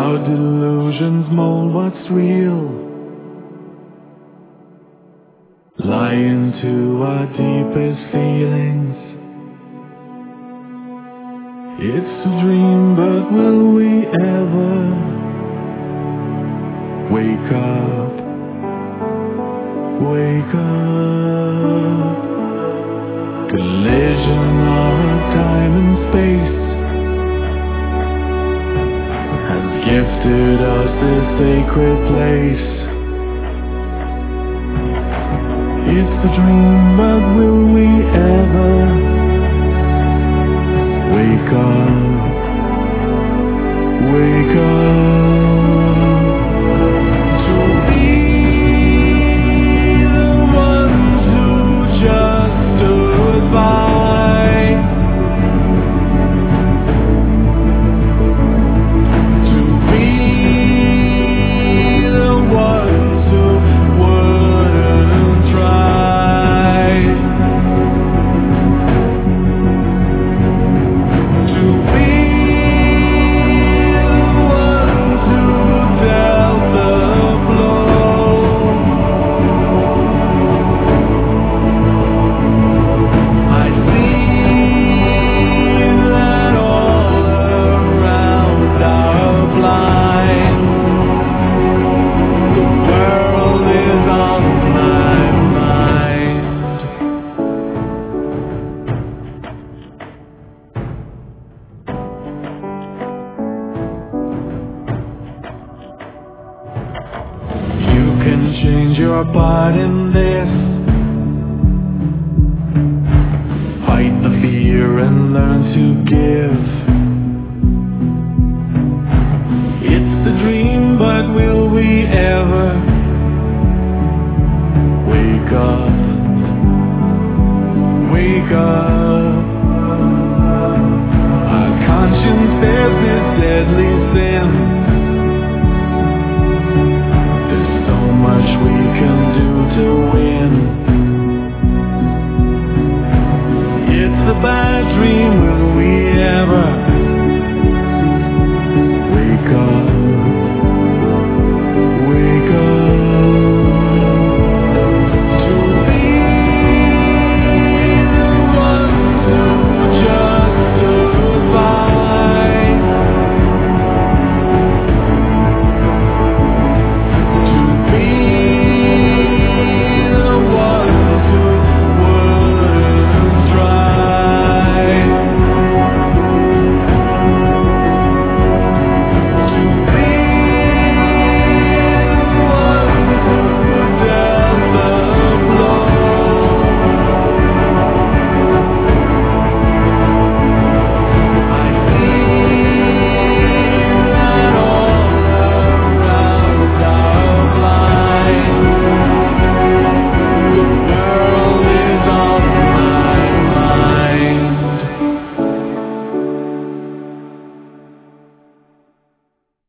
Our delusions mold what's real, lie into our deepest feelings. It's a dream, but will we ever wake up? Wake up. Collision of time and space has gifted us this sacred place. It's a dream, but will we ever wake up? Wake up. To be the ones who just stood by, to be the ones who wouldn't try, to be the ones who dealt the blow. I see that all around are blind. The world is on my mind. You can change your part in this. Fight the fear and learn to give. It's a dream, but will we ever wake up? Wake up. Our conscience bears this deadly sin. There's so much we can do to